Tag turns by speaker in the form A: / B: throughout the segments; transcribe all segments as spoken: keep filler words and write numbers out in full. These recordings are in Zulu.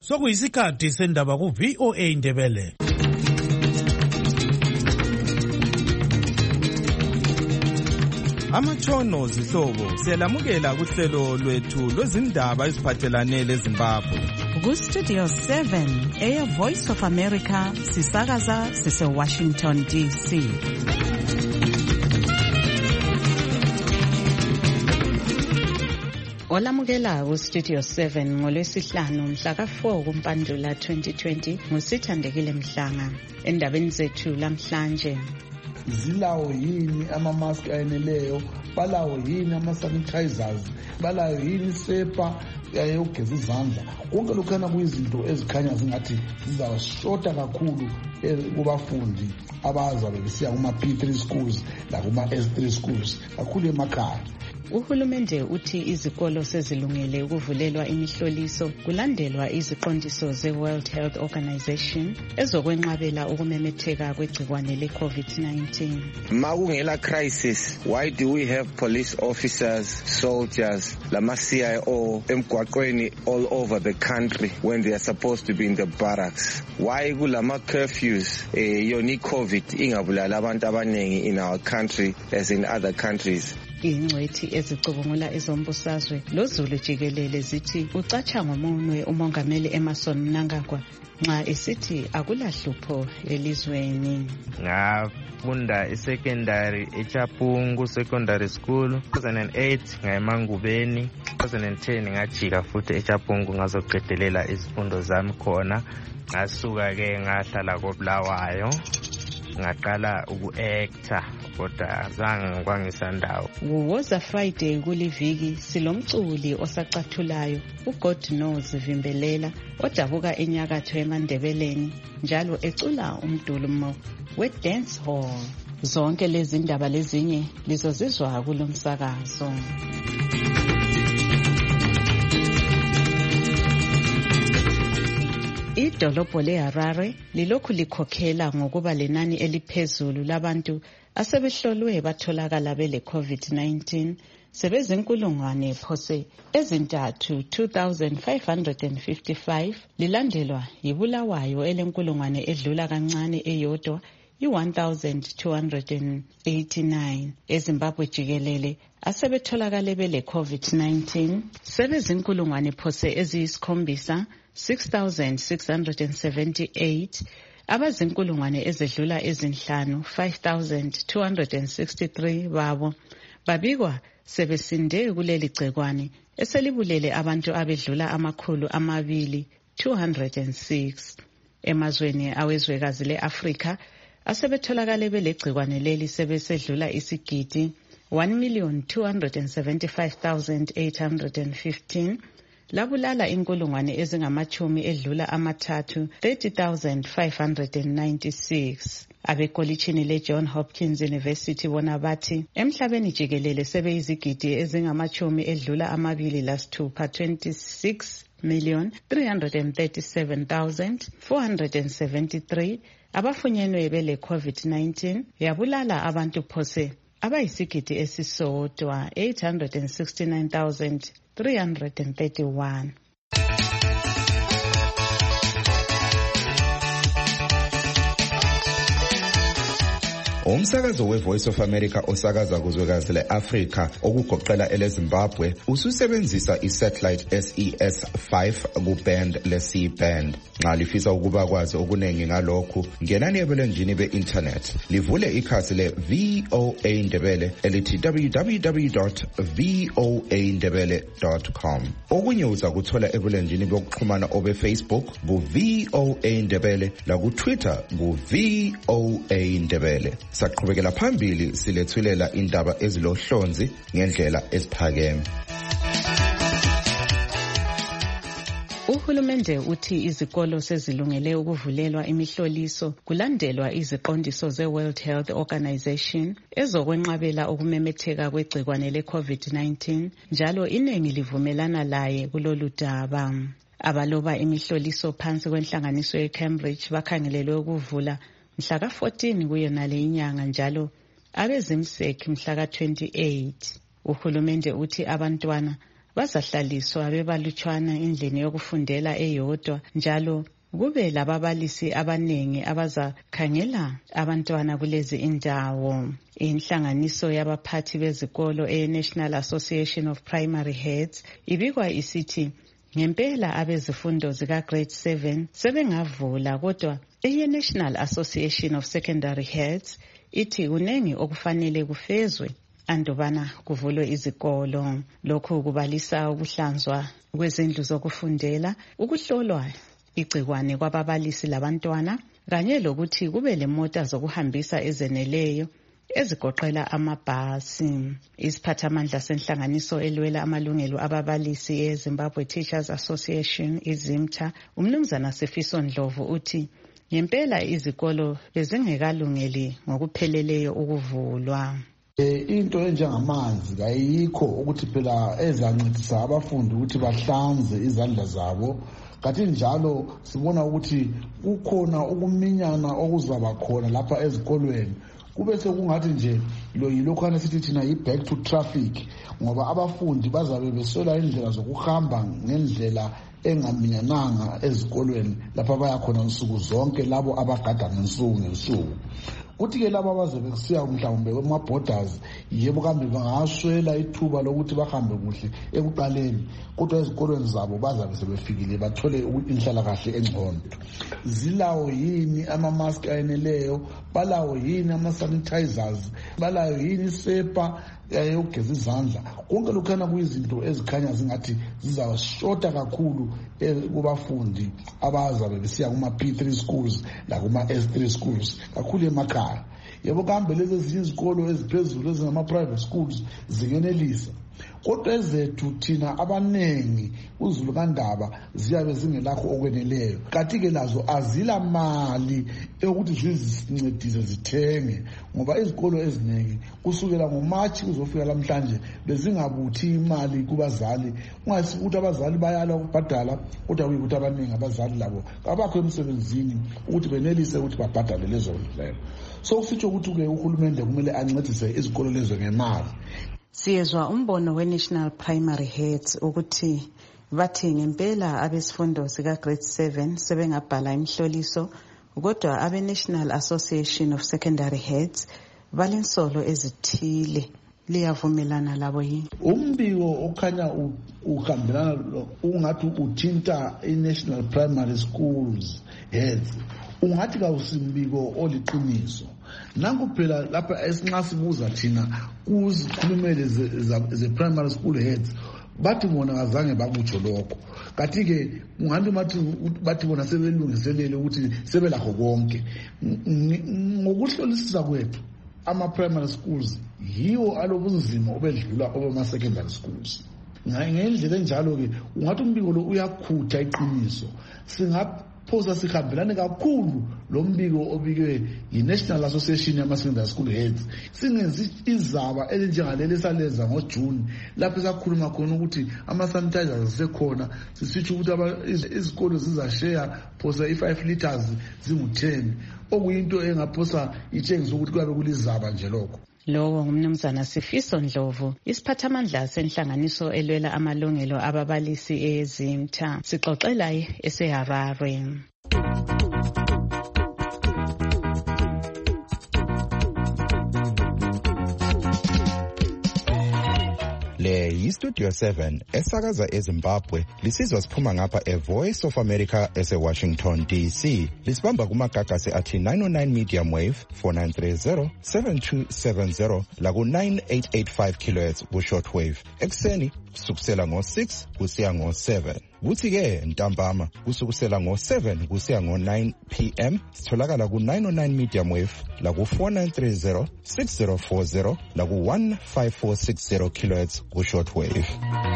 A: Sokuyisikhathi sendaba ku V O A Ndebele.
B: Amatshono zihlobo siyalamukela kuhlelo lwethu lwezindaba eziphathelane leZimbabwe.
C: Ku Studio seven, Air Voice of America, sisakaza sise Washington D C. Olamukela ku Studio seven ngolwesihlanu mhla ka four kuMpandula twenty twenty ngusithandekile Mhlanga. Endabeni zethu lamhlanje,
D: zilawo yini ama-mask ayeneleyo, balawo yini ama-sanitizers, balawo yini isepa yokugeza izandla. Konke lokhana kuyizinto ezikhanya zingathi zizashota kakhulu kubafundi abazabe besiya kuma-P three schools lakuma-S three schools kakhulu emakhaya.
C: Uhulumende uthi izikolo sezilungele ukuvulelwa imihloliso kulandelwa iziqondiso ze-World Health Organization ezokwenqabela ukumemetheka kwegcikwane le-COVID nineteen.
E: Makungela crisis, why do we have police officers, soldiers, lama-C I O emgwaqweni all over the country when they are supposed to be in the barracks? Why kulama curfews eh, yoni COVID ingabulala abantu abanengi in our country as in other countries?
C: Ingcwethi ezicubungula ezombusazwe loZulu jikelele zithi ucatsha ngomunwe umongameli Emmerson Mnangagwa nxa esithi akulahlupho elizweni.
F: Ngafunda isecondary eChapungu Secondary School two thousand eight ngayemangubeni two thousand ten ngajika futhi eChapungu ngazoqedelela izifundo zami khona ngasuka ke ngahlala koBulawayo ngaqala uku-actor kodwa zange kwangisandawo.
C: Woza Friday kuliviki silomculi osacathulayo uGod Knows Vimbelela odabuka enyakatho eMandebeleni njalo ecula umdulumo we-dance hall. Zonke lezi ndaba lezinye lizozizwa kulomsakazo. Idolobho leHarare lilokhu likhokhela ngokuba lenani eliphezulu labantu asebehlolwe batholakala bele COVID nineteen sebezinkulungwane phose ezintathu two thousand five hundred fifty-five lilandelwa yiBulawayo elenkulungwane edlula kancane eyodwa i one thousand two hundred eighty-nine. eZimbabwe jikelele asebetholakale bele COVID nineteen sebezinkulungwane phose eziyisikhombisa six thousand six hundred seventy-eight, abazinkulungwane ezedlula ezinhlanu five thousand two hundred sixty-three babo babikwa sebesinde kuleli gcikwane eselibulele abantu abedlula amakhulu amabili two hundred six. Emazweni awezwekazi le-Afrika asebetholakale belegcikwane leli sebesedlula isigidi one million two hundred seventy-five thousand eight hundred fifteen, labulala inkulungwane ezingamachumi edlula amathathu thirty thousand five hundred ninety-six. Abekolitshini le-John Hopkins University bona bathi emhlabeni jikelele sebeyizigidi ezingamachumi edlula amabili lasithupha twenty-six million three hundred thirty-seven thousand four hundred seventy-three abafunyenwe bele COVID nineteen yabulala abantu phose abayisigidi esisodwa eight hundred sixty-nine thousand three hundred thirty-one.
B: Umsakazo we-Voice of America osakaza kuzwekazi le-Afrika okugoqela eleZimbabwe ususebenzisa i-satellite S E S five ku-band le-C band. Nxa lifisa ukuba kwazi okunengi ngalokhu, ngenani ebulenjini be-internet livule ikhasi le-V O A Ndebele elithi w w w dot v o a ndebele dot com. Okunye uzakuthola ebulenjini bokuxhumana obe-Facebook ku-V O A Ndebele laku-Twitter ku-V O A Ndebele. Saqhubekela phambili silethulela indaba ezilohlonzi ngendlela esiphakeme.
C: Uhulumende uthi izikolo sezilungele ukuvulelwa imihloliso kulandelwa iziqondiso ze-World Health Organization ezokwenqabela ukumemetheka kwegcikwane le-COVID nineteen njalo iningi livumelana laye kulolu daba. Abaloba imihloliso phansi kwenhlanganiso ye-Cambridge bakhangelelwe ukuvula mhla ka fourteen kuyona le inyanga njalo abezimsek mhla ka twenty-eight. Uhulumende uthi abantwana bazahlaliswa bebalutshwana endlini yokufundela eyodwa, njalo kube lababalisi abanengi abazakhangela abantwana kulezi indawo. Inhlanganiso yabaphathi bezikolo e-National Association of Primary Heads ibikwa isithi ngempela abezifundo zika grade seven sebengavula, kodwa i-National Association of Secondary Heads ithi kunengi okufanele kufezwe andubana kuvulwe izikolo. Lokhu kubalisa ukuhlanzwa kwezindlu zokufundela, ukuhlolwa igcikwane kwababalisi labantwana, kanye lokuthi kube lemota zokuhambisa ezeneleyo ezigoqela amabhasi. Isiphathamandla senhlanganiso elwela amalungelo ababalisi eZimbabwe Teachers Association, iZimTA, umnumzana Sifiso Ndlovu uthi ngempela izikolo bezingekalungeli ngokupheleleyo ukuvulwa.
D: Into enjengamanzi kayikho ukuthi phela ezancedisa abafundi ukuthi bahlanze izandla zabo. Kanti njalo sibona ukuthi kukhona ukuminyana okuzaba khona lapha ezikolweni. Kube sekungathi nje lo yilokhana sithi thina yi-back to traffic, ngoba abafundi bazabe besola indlela zokuhamba ngendlela engaminyananga ezikolweni lapha bayakhona nsuku zonke labo abagada ngensuku ngensuku. Kuthi-ke laba abazabe kusiya mhlawumbe kwama-borders, yebo kambe bangaswela ithuba lokuthi bahambe kuhle ekuqaleni, kodwa ezikolweni zabo bazabe sebefikile bathole inhlalakahle engcono. Zilawo yini ama-mask ayeneleyo? Balawo yini ama-sanitizers? Balayo yini isepa yokugeza izandla? Konke lokhana kuyizinto ezikhanya zingathi zizashota kakhulu kubafundi abazabe besiya kuma-P three schools lakuma-S three schools, kakhulu emakhaya. Yebo kambe lezi ezinye izikolo eziphezulu ezingama-private schools zingenelisa, kodwa ezethu thina abanengi uZulu kaNdaba ziyabe zingelakho okweneleyo. Kanti-ke lazo azila mali yokuthi zizisincedise zithenge, ngoba izikolo eziningi kusukela ngoMarch kuzofika lamhlanje bezingabuthi imali kubazali. Ungasi ukuthi abazali bayala ukubhadala, kodwa kuyikuthi abaningi abazali labo abakho emsebenzini ukuthi benelise ukuthi babhadale lezo ndleko. So kusitsho ukuthi-ke uhulumende kumele ancedise izikolo lezo ngemali.
C: Siyezwa umbono we-National Primary Heads ukuthi bathi ngempela abesifundo sika grade seven sebengabhala imhloliso, kodwa abe-National Association of Secondary Heads balensolo ezithile. Liyavumelana labo yini?
D: Umbiko okhanya uhambelana ungathi uthinta i-National Primary Schools Heads, ungathi kawusimbiko oliqiniso. Nanku phela lapha esinxa sibuza thina kuzikhulumele ze-primary school heads, bathi bona azange bakutsho lokho. Kanti-ke ungathi bathi bona sebelungiselele ukuthi sebelakho konke. Ngokuhlolisisa kwethu, ama-primary schools yiwo alobunzima obedlula obama-secondary schools. Ngendlela enjalo-ke ungathi umbiko lo uyakhutha iqiniso. Singaphosa sihambelane kakhulu lo mbiko obikwe yi-National Association yama-Secondary School Heads, singenzi izaba elinjengaleli esalenza ngoJune lapho sakhuluma khona ukuthi ama-sanitizers asekhona, sisitsho ukuthi izikolo zizashare phosa i-five liters zingu-ten, okuyinto engaphosa itshengisa ukuthi kuyabe kulizaba nje lokho.
C: Lowo ngumnumzana Sifiso Ndlovu, isiphathamandla senhlanganiso elwela amalungelo ababalisi eZimTA. Sixoxela eseHarare.
B: Le yi-Studio seven esakaza eZimbabwe, lisizwa siphuma ngapha e-Voice of America ese-Washington D C. Lisibamba kumagagasi athi nine oh nine medium wave, four nine three zero, seven two seven zero, laku nine eight eight five kilohertz ku-short wave. Ekuseni kusukusela ngo-six kusiya ngo-seven. Kuthi-ke ntambama kusukusela ngo-seven kusiya ngo-nine p m sitholakala ku-nine oh nine medium wave laku four nine three zero, six zero four zero laku one five four six zero kilohertz ku-short wave.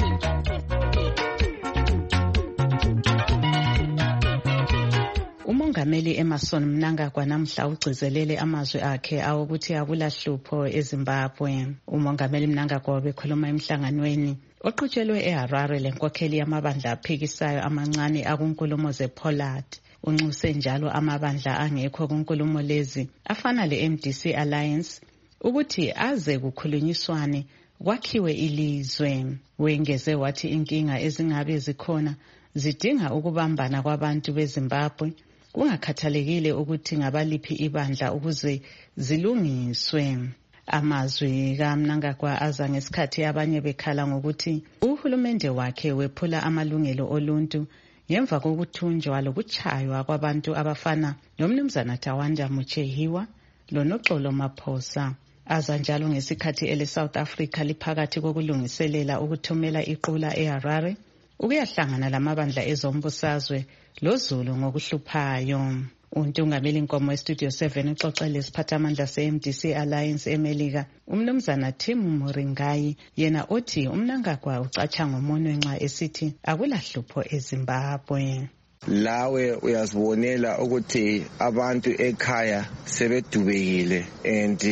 C: Umongameli Emmerson Mnangagwa namhla ugcizelele amazwi akhe awokuthi akulahlupho eZimbabwe. Umongameli Mnangagwa bekhuluma emhlanganweni oqhutshelwe eHarare lenkokheli yamabandla aphikisayo amancane akunkulumo zePollard. Unxuse njalo amabandla angekho kunkulumo lezi afana le-M D C Alliance ukuthi aze kukhulunyiswane kwakhiwe ilizwe. Wengeze wathi inkinga ezingabe zikhona zidinga ukubambana kwabantu beZimbabwe kungakhathalekile ukuthi ngabaliphi ibandla ukuze zilungiswe. Amazwi kaMnangagwa aza ngesikhathi abanye bekhala ngokuthi uhulumende wakhe wephula amalungelo oluntu ngemva kokuthunjwa lokuchaywa kwabantu abafana nomnumzana Tawanda Muchehiwa loNoxolo Maphosa. Aza njalo ngesikhathi ele South Africa liphakathi kokulungiselela ukuthumela iqula eHarare ukuyahlangana lamabandla ezombusazwe loZulu ngokuhluphayo. Untungameli Nkomo eStudio seven uxoxele isiphathamandla se-M D C Alliance eMelika umnumzana Tim Muringayi yena othi uMnangagwa ucatsha ngomunwe nxa esithi akulahlupho eZimbabwe.
E: Lawe uyazibonela ukuthi abantu ekhaya sebedubekile and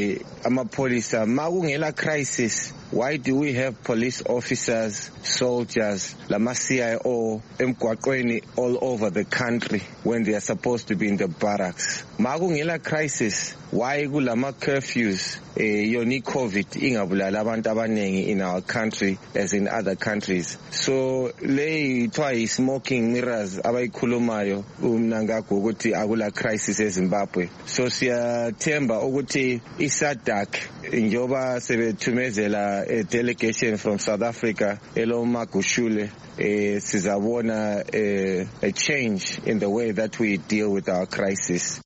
E: amapolisa makungela crisis. Why do we have police officers, soldiers, lama C I O emgwaqweni all over the country when they are supposed to be in the barracks? Makungela crisis, why kulama curfews eh, yoni COVID ingabulala abantu abanengi in our country as in other countries? So le try smoking mirrors abayikhulumayo uMnangagwa ukuthi akula crisis eZimbabwe. So siyathemba ukuthi iSADC njoba sebethumezela a delegation from South Africa Elo Magushule eh, sizabona eh, a change in the way that we deal with our crisis.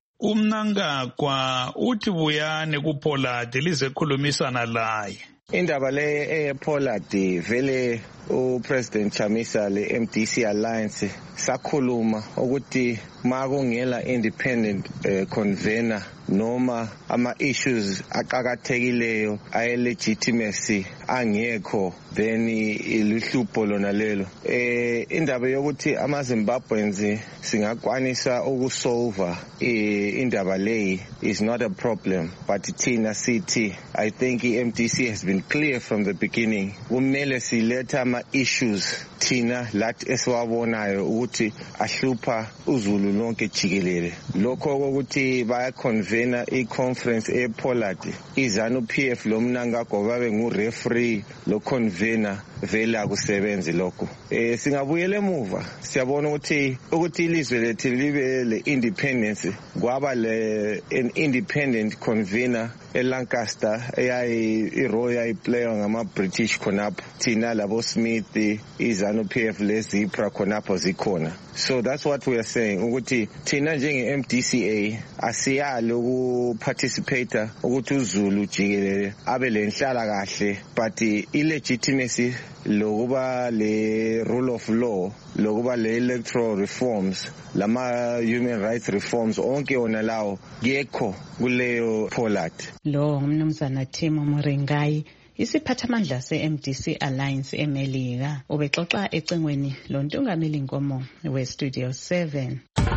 A: uMnangagwa uthi buyane kuPollard lizekhulumisana laye.
E: Indaba le ePollard vele uPresident Chamisa le-M D C Alliance sakhuluma ukuthi makungela independent uh, convener noma ama issues aqhakathekileyo ay legitimacy angekho then iluhlupho lona lelo eh indaba yokuthi ama Zimbabweans singakwanisa ukusolve indaba leyi is not a problem, but thina sithi I think i-M D C has been clear from the beginning kumele siletha ama issues thina lathi esiwabonayo ukuthi ahlupha uZulu lonke jikelele. Lokho ukuthi baya convener i-conference ePollard iZanu P F lo Mnangagwa babe ngu-referee lo convener vele akusebenzi lokho. Eh singabuyela emuva siyabona ukuthi ukuthi ilizwe lethu libe le independence kwaba le an independent convener eLancaster eyayi iRoyal iplayer ngama British khonapho thina labo Smith iZanu P F leZipra khonapho zikhona. So that's what we are saying ukuthi thina njenge-M D C A asiyali ukuparticipate ukuthi uZulu jikelele abe lenhlala kahle, but illegitimacy lokuba le rule of law lokuba le electoral reforms lama human rights reforms onke ona lawo yekho kuleyo Pollard.
C: Lo umnumzana Tim Muringayi isiphathamandla se-M D C Alliance eMelika ubexoxa ecingweni lo Ntungameli Nkomo weStudio seven.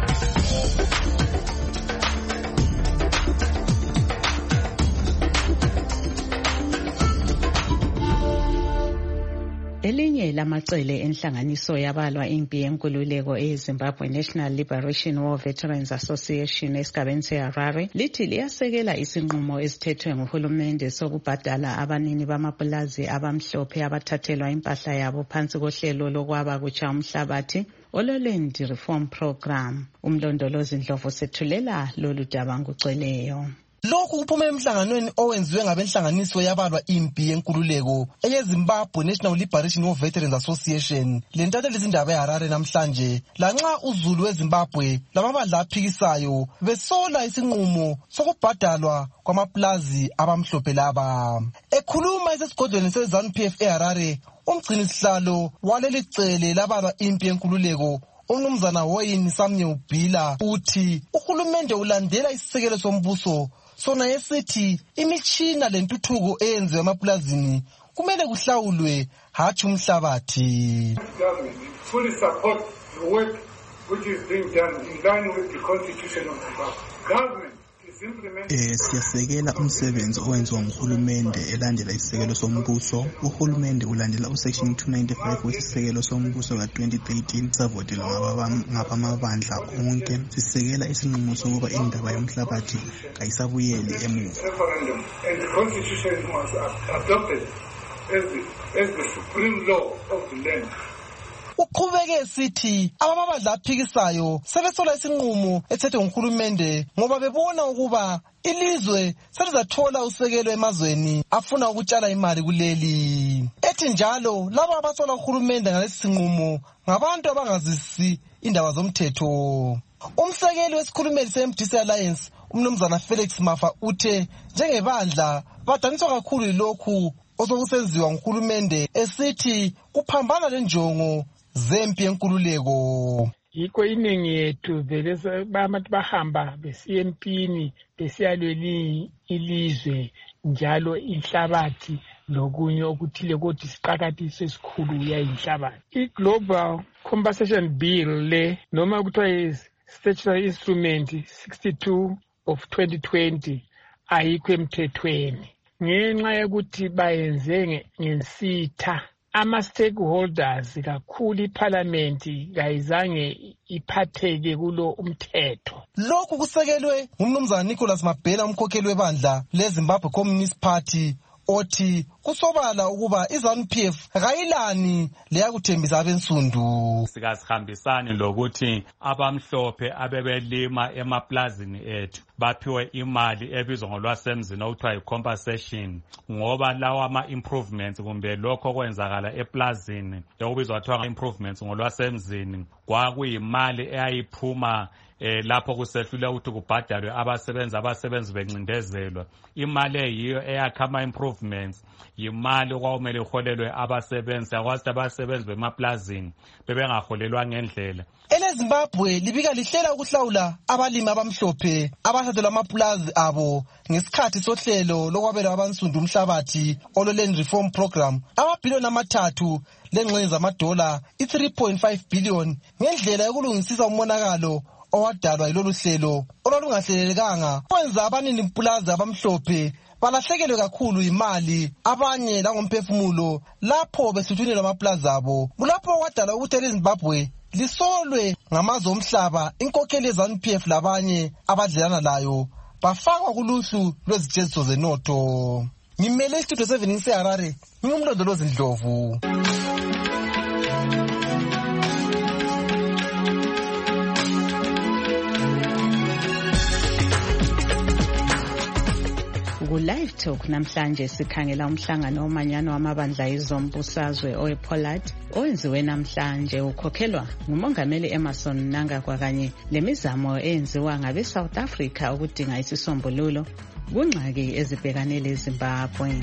C: Elinye lamacele enhlanganiso yabalwa impi yenkululeko eZimbabwe National Liberation War Veterans Association esigabeni seHarare lithi liyasekela isinqumo esithethwe nguhulumende sokubhadala abanini bamapulazi abamhlophe abathathelwa impahla yabo phansi kohlelo lokwaba kutsha umhlabathi olweLand Reform Program. Umlondolozi Ndlovu sethulela lolu daba nguceleyo.
G: Lokhu kuphume emhlanganweni owenziwe ngabenhlanganiso yabalwa impi yenkululeko eyeZimbabwe National Liberation War Veterans Association lentatheli izindaba eHarare namhlanje lanxa uZulu weZimbabwe lamabandla aphikisayo besola isinqumo sokubhadalwa kwamaplazi abamhlophe laba. Ekhuluma esesigodlweni seZanu P F eHarare umgcini sihlalo waleli cele labalwa impi yenkululeko umnumzana Wayne Samye Ubhila uthi uhulumende ulandela isisekelo sombuso sona esithi imitshina lentuthuko eyenziwe emaplazini kumele kuhlawulwe hathi umhlabathi.
H: Fully support the work which is being done in line with the constitution of the government.
I: Eh siyasekela umsebenzi owenziwa nguhulumende elandela isisekelo sombuso. Uhulumende ulandela usection two ninety-five wesisekelo sombuso ka twenty thirteen savotelwa ngabamabandla onke. Sisekela isinqumo sokuba indaba yomhlabathi kayisabuyeli emuva.
H: And the constitution was adopted as the, as the supreme law of the land.
G: Uqhubeke sithi abamabandla aphikisayo sebesola isinqumo ethethwe nguhulumende ngoba bebona ukuba ilizwe selizathola usekelo emazweni afuna ukutshala imali kuleli. Ethi njalo laba abasola uhulumende ngalesi sinqumo ngabantu abangazisi indaba zomthetho. Umsekeli wesikhulumeli se-M D C Alliance umnumzana Felix Mafa uthe njengebandla badaniswa kakhulu lokhu osokusenziwa nguhulumende esithi kuphambana lenjongo zempi yenkululeko.
J: Yikho iningi yethu vele abantu bahamba besiya empini besiyalwela ilizwe njalo inhlabathi lokunye okuthile kodwa isiqakathiso esikhulu yayinhlabathi. I-Global Compensation Bill le noma kuthiwa statutory instrument sixty-two of twenty twenty ayikho emthethweni ngenxa yokuthi bayenze ngensitha. Ama-stakeholders kakhulu iparliamenti kayizange iphatheke kulo umthetho.
G: Lokhu kusekelwe ngumnumzana Nicholas Mabhena umkhokheli webandla leZimbabwe Communist Party othi kusobala ukuba iZANU P F kayilani leyakuthembisa abensundu.
K: Sikasihambisani lokuthi abamhlophe abebelima emaplazini ethu baphiwe imali ebizwa ngolwasemzini okuthiwa yi-compensation ngoba lawa ama-improvements kumbe lokho kwenzakala eplazini okubizwa kuthiwa improvements ngolwasemzini kwakuyimali eyayiphuma Eh, lapho kusehlule ukuthi kubhadalwe abasebenzi abasebenzi bencindezelwa. Imali eyiyo eyakha ama-improvements yimali okwawumele iholelwe abasebenzi akwazi abasebenzi bemaplazini bebengaholelwa ngendlela.
G: EleZimbabwe libika lihlela ukuhlawula abalimi abamhlophe abathathelwa amaplazi abo ngesikhathi sohlelo lokwabela abansundu umhlabathi olo-Land Reform Program amabhiliyoni amathathu lengxenye zamadola i-three point five billion ngendlela yokulungisisa umonakalo owadalwa yilolu hlelo olwalungahlelelekanga kwenza abanini mpulazi abamhlophe balahlekelwe kakhulu imali abanye langomphefumulo lapho besuthunelwa amaplazi abo. Kulapho kwadala ukuthi eleZimbabwe lisolwe ngamazwe omhlaba inkokheli yeZANU P F labanye abadlelana layo bafakwa kuluhlu lwezijeziso zenotho. Ngimele istudio seven ngiseHarare ngingumlondolozi Ndlovu.
C: Ku-Live Talk namhlanje sikhangela umhlangano womanyano wamabandla ezombusazwe owePollard owenziwe namhlanje ukhokhelwa ngumongameli Emmerson Mnangagwa kanye lemizamo eyenziwa ngabe-South Africa ukudinga isisombululo kungxaki ezibhekane leZimbabwe.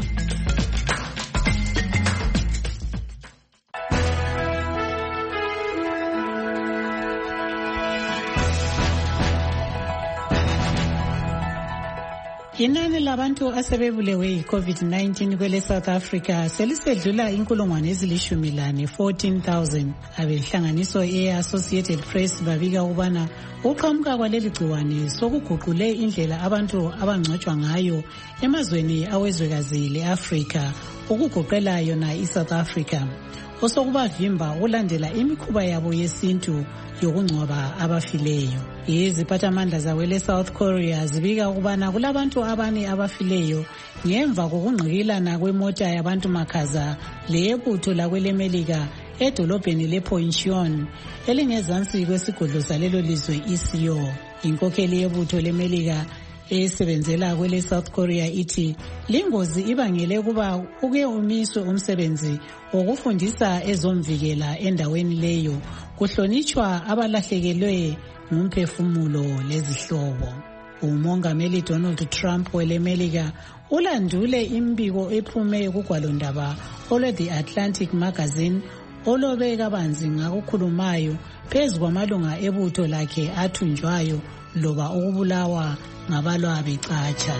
L: Inani labantu asebebulewe yi-COVID nineteen kwele South Africa selisedlula inkulungwane ezilishumi lane fourteen thousand. Abehlanganiso e-Associated Press babika ukubana uqhamuka kwaleli gciwane sokuguqule indlela abantu abangcwatshwa ngayo emazweni awezwekazi le-Africa ukugoqela yona i-South Africa osokubavimba ulandela imikhuba yabo yesintu yokungcwaba abafileyo. Iziphathamandla zawele South Korea zibika ukubana kulabantu abane abafileyo ngemva kokungqikilana kwemota yabantu makhaza leyebutho lakwelemelika edolobheni lePoincheon elingezansi kwesigodlo salelo lizwe iSeoul. Inkokheli yebutho lemelika esebenzela kwele South Korea ithi lingozi ibangele kuba uke umiswe umsebenzi wokufundisa ezomvikela endaweni leyo kuhlonitshwa abalahlekelwe ngumphefumulo lezihlobo. Umongameli Donald Trump welemelika ulandule imbiko ephume kugwalondaba olwe-The Atlantic Magazine olobe kabanzi ngakukhulumayo phezu kwamalunga ebutho lakhe athunjwayo loba ukubulawa ngabalwa becatsha.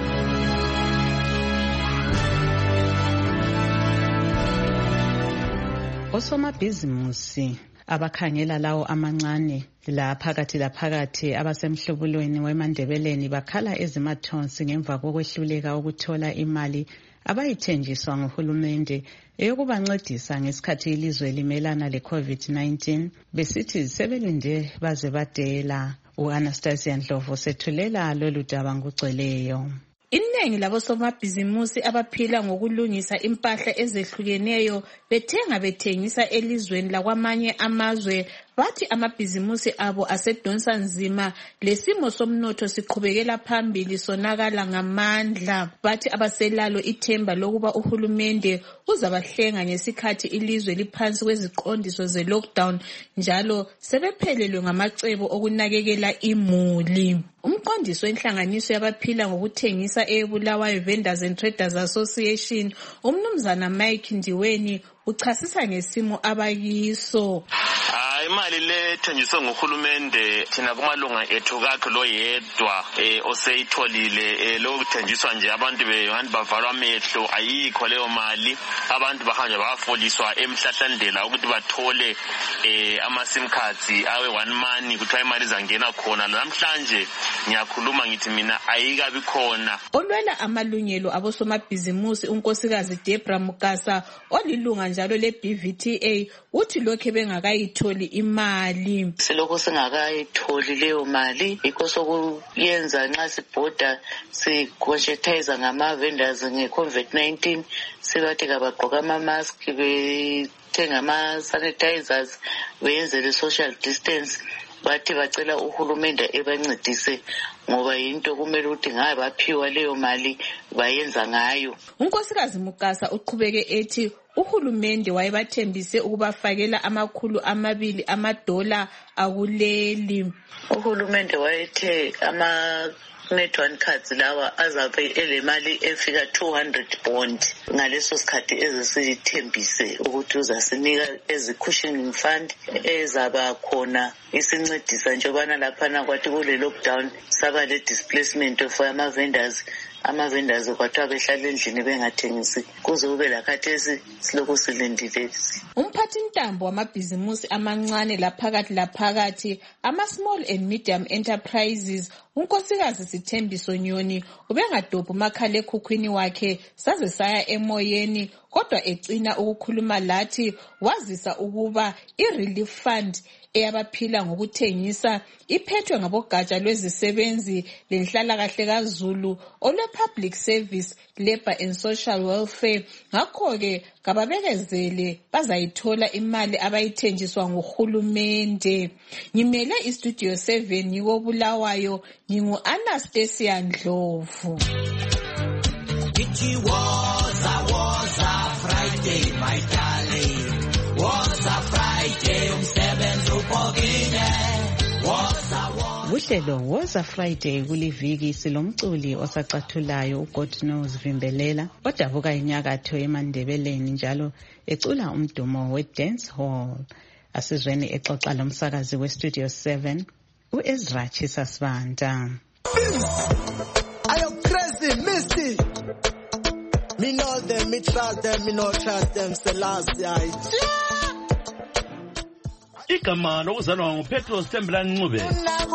C: Osomabhizimusi abakhangela lawo amancane la phakathi la phakathi abasemhlubulweni weMandebeleni bakhala ezimathonsi ngemva kokwehluleka ukuthola imali abayithenjiswa nguhulumende eyokubancedisa ngesikhathi ilizwe limelana le-COVID nineteen besithi sebelinde baze badela. U-Anastasia Ndlovu sethulela lolu daba ngugcweleyo.
M: Iningi labosomabhizimusi abaphila ngokulungisa impahla ezehlukeneyo bethenga bethengisa elizweni lakwamanye amazwe bathi amabhizimusi abo asedonsa nzima lesimo somnotho siqhubekela phambili sonakala ngamandla. Bathi abaselalo ithemba lokuba uhulumende uzabahlenga ngesikhathi ilizwe liphansi kweziqondiso ze-lockdown njalo sebephelelwe ngamacebo okunakekela imuli. Umqondisi wenhlanganiso yabaphila ngokuthengisa eBulawayo Vendors and Traders Association, umnumzana Mike Ndiweni, uchasisa ngesimo abakiso.
N: Imali le thenjiswe nguhulumende thina kumalunga ethu kakhe lo yedwa oseyitholile lo kuthenjiswa nje abantu behantu bavalwa amehlo ayikho leyo mali. Abantu bahanje bafoliswa emhlahlandlela ukuthi bathole ama sim cards awe one money kuthiwa imali zangena khona. Namhlanje ngiyakhuluma ngithi mina ayikabi khona.
M: Olwela amalungelo abosomabhizimusi unkosikazi Debra Mukasa olilunga njalo le B V T A uthi lokho bengakayitholi imali.
O: Silokho singakayitholi leyo mali yikho sokuyenza nxa sibhoda siconjectize ngama vendors nge COVID nineteen sibathi kabagqoka ama mask bethenga ama sanitizers beyenze le social distance. Bathi bacela uhulumende ebancedise ngoba into kumele ukuthi ngabe baphiwa leyo mali bayenza ngayo.
M: Unkosikazi Mukasa uqhubeke ethi uhulumende wayebathembise ukubafakela amakhulu amabili amadola akuleli.
O: Uhulumende wayethe ama network cards lawa azabe elemali efika two hundred bond ngaleso sikhathi ezisithembise ukuthi uzasinika ezi cushioning fund ezaba khona isincedisa njobana lapha kwathi kule lockdown saba le displacement of ama vendors. Ama vendors kwathiwa behlala endlini bengathengisi kuze kube lakhathesi silokhu silindile.
M: Umphathi ntambo wamabhizimusi amancane laphakathi laphakathi ama small and medium enterprises unkosikazi Sithembiso Nyoni ubengadobha umakhala ekhukhwini wakhe saze saya emoyeni kodwa ecina ukukhuluma lathi wazisa ukuba i-relief fund eyabaphila ngokuthengisa iphethwe ngabogatsha lwezisebenzi lenhlalakahle kaZulu olwe public service labor and social welfare. Ngakho-ke kababekezele bazayithola imali abayithenjiswa nguhulumende. Ngimele istudio seven ngikobulawayo ngingu Anastasia Ndlovu.
P: It was a was a Friday, my darling. Was a Friday, umsebenzi upokile. Was a
C: Uhlelo Woza Friday kuliviki silomculi osacathulayo uGod Knows Vimbelela odabuka inyakatho eMandebeleni njalo ecula umdumo we-dance hall. Asizweni exoxa lomsakazi we-Studio seven uEzra Chisasibanda.
Q: I am crazy, Misty. Me know them, me trust them, me no trust them, Selassie.
R: Igama lokuzalwa nguPetros Thembelani Ncube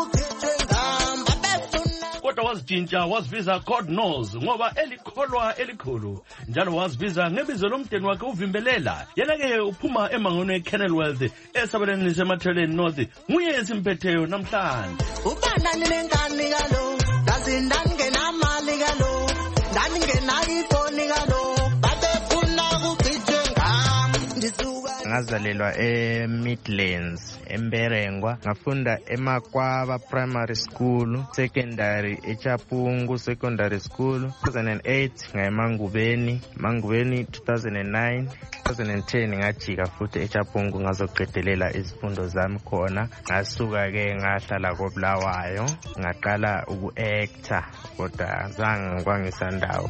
R: kodwa wazijinja wazibiza God Knows ngoba elikholwa elikhulu njalo wazibiza ngebizo lomdeni wakhe uvimbelela. Yena-ke uphuma emangweni eKennelworth esabeleni seMatheleni North nguye esimpetheyo namhlanje.
Q: Ubana ningani kalo dazindani ngenamali kalo ndani ngenayifoni kalo babefuna ukugijinga ndisuka.
F: Ngazalelwa eMidlands eMberengwa ngafunda eMakwaba Primary School, secondary eChapungu Secondary School. two thousand eight ngayemangubeni mangubeni two thousand nine two thousand ten ngajika futhi eChapungu ngazoqedelela izifundo zami khona. Ngasuka ke ngahlala koBulawayo ngaqala uku-actor kodwa zange kwangisandawo.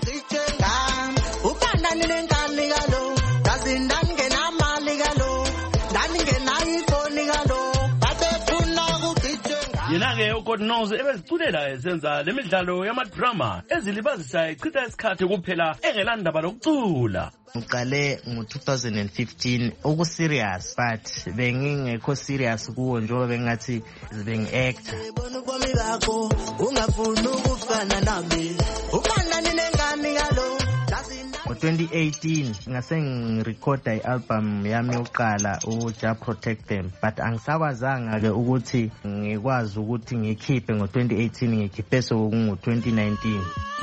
Q: Ubana ningani kalo dazindani ngenamali kalo ndani ngenayifoni kalo babefuna ukugijinga.
R: Yena-ke uGod Knows ebeziculela esenza le midlalo yamadrama ezilibazisa echitha isikhathi kuphela engelandaba lokucula.
F: Ngiqale ngo two thousand fifteen uku-serious but bengingekho serious kuwo njengoba bengathi bengi-actor.
Q: Bona ubomi bakho ungafuni ukufana nami ubana ningani kalo
F: twenty eighteen ngase ngirecorda i-album yami yokuqala uJa Protect Them, but angisakwazanga ke ukuthi ngikwazi ukuthi ngikhiphe ngo twenty eighteen, ngikhiphe sokungu twenty nineteen.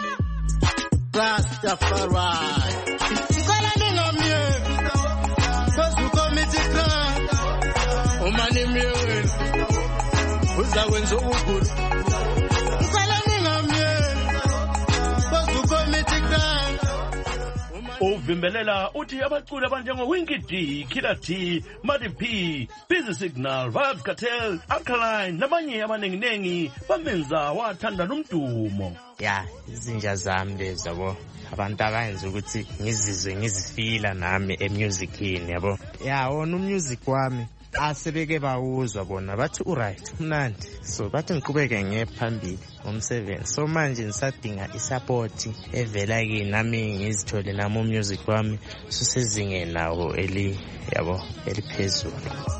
Q: Rastafari ngicela ningamye kozukomiti crime umani myeweni uzakwenza ukugula. Ngicela ningamye kozukomiti crime.
R: Uvimbelela uthi abaculi abanjengo Winky D, Killer T, Muddy P, Busy Signal, Vibes Cartel, Alkaline nabanye abanenginengi bamenza wathanda nomdumo.
F: Ya, izinja zami lezi yabo, abantu abayenza ukuthi ngizizwe ngizifila nami emusicini yabo. Ya, wona umusic wami asebeke bawuzwa bona bathi uright mnandi, so bathi ngiqhubeke ngephambili ngomsebenzi. So manje ngisadinga isupport evela kimi nami ngizithole nami umusic wami susezingeni nawo eli yabo eliphezulu.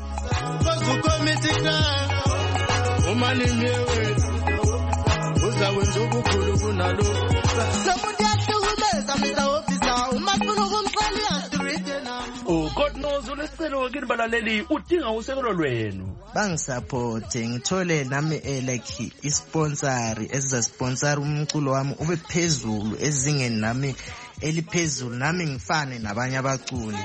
Q: Umani myewe uzakwenza ukukhulu kunalo. Somuntu yahlukumeza Mister Officer umafuna ukumxelela street na.
R: Oh God knows uleselo kini balaleli udinga usekelo lwenu.
F: Bangisupport ngithole nami eh like isponsor eziza sponsor umculo wami ube phezulu ezingeni nami eliphezulu nami ngifane nabanye abaculi.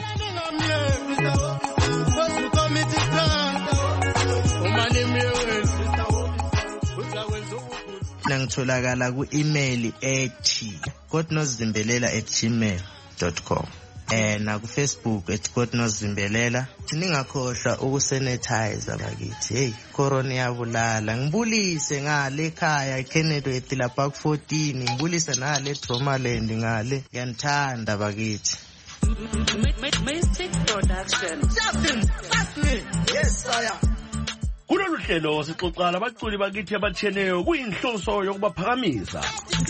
F: Nangitholakala ku-email ethi godnozimbelela at gmail dot com eh na ku Facebook at godnozimbelela. Ningakhohlwa ukusanitize bakithi. Hey, corona yabulala. Ngibulise ngale ekhaya eKennedy eThila Park fourteen, ngibulise nale eDromaland ngale. Ngiyanthanda bakithi.
P: Mystic Production.
Q: Justin, trust me. Yes, sir.
R: Kulolu hlelo sixoxa labaculi bakithi abatheneyo kuyinhloso yokubaphakamisa.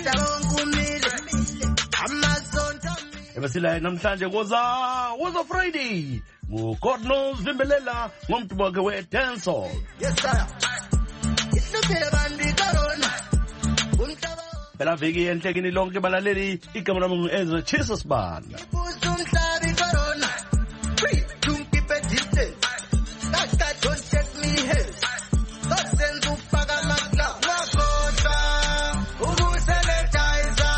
R: Ebasila namhlanje koza woza Friday ngo God knows Vimbelela ngomntu wakhe we dancehall.
Q: Yes sir. Ihluphe bandi corona.
R: Phela veki enhlekini lonke balaleli igama lami ngu-Ezra Jesus Banda.
Q: Umhlabi corona. Free to keep a distance. That don't check me head. Don't send to Pagamagla. Makota. Ubusanitizer.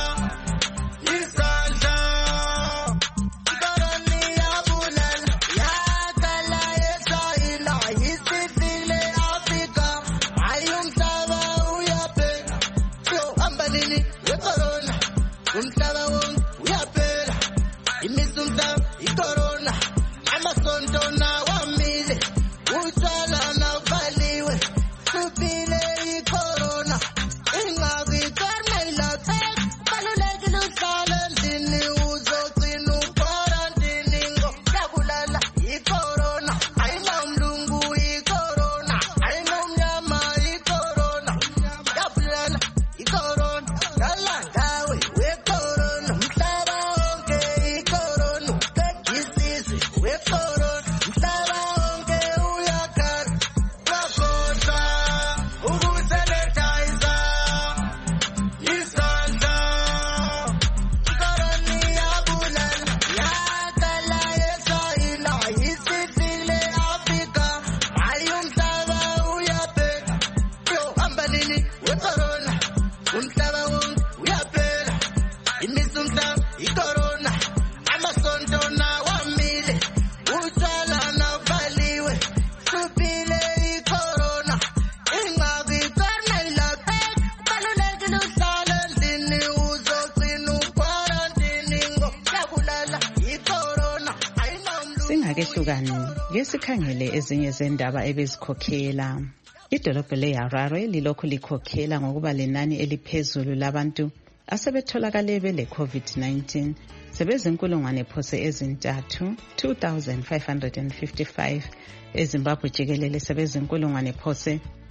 Q: Isanja. Corona yabulala. Yakala yesaila. Isifile Africa. Ayumhlaba uyapela. Yo ambalini we corona. Umhlaba wonke uyapela. Imisumhlaba icorona. Amasonto nawamile. Utshwala navaliwe. Supile icorona. Ingabi corona ilaphe. Balulekile uhlale endlini uzogcina uqarantini ngo. Yabulala icorona. Ayinamlungu icorona. Ayinomnyama icorona. Yabulala icorona. Dala ndawe wecorona. Umhlaba wonke icorona. Isizwe wecorona. Umhlaba wonke uyakhala. Makota. Ukusanitizer. Isandla. Icorona iyabulala. Yakala yesaila. Isifile Africa. Hayi umhlaba uyaphela. Yo ambalini wecorona. Umhlaba wonke uyaphela. Imisa umhlaba icorona. Amasonto nawamile. Utshwala navaliwe. Supile icorona. Ingabi corona ilaphe. Balulekile uhlale endlini uzogcina uqarantini ngo. Yabulala icorona.
C: Singakehlukani ke sikhangele ezinye zendaba ebezikhokhela. Idolobha leHarare lilokhu likhokhela ngokuba lenani eliphezulu labantu asebetholakale bele COVID nineteen sebezinkulungwane phose ezintathu two thousand five hundred fifty-five. eZimbabwe jikelele sebezinkulungwane phose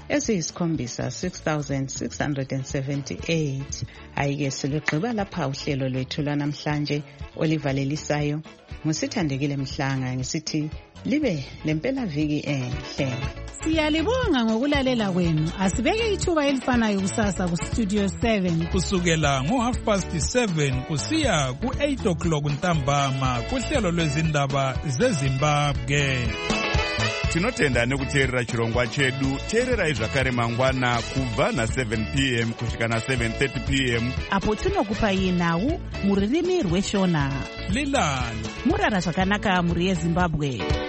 C: eziyisikhombisa six thousand six hundred seventy-eight. Ayike silugqiba lapha uhlelo lwethu lwanamhlanje olivalelisayo. Ngusithandekile Mhlanga ngisithi libe lempela viki enhle.
L: Siyalibonga ngokulalela kwenu. Asibeke ithuba elifanayo kusasa ku Studio seven
A: kusukela ngo half past seven kusiya ku eight o'clock ntambama kuhlelo lwezindaba zeZimbabwe.
S: Tinotenda nekuteerera chirongwa chedu. Teererai zvakare mangwana kubva na seven p m kusvika na seven thirty p m
T: apo tinokupai nhau mururimi rweshona.
A: Lilani
T: murara zvakanaka muri yeZimbabwe.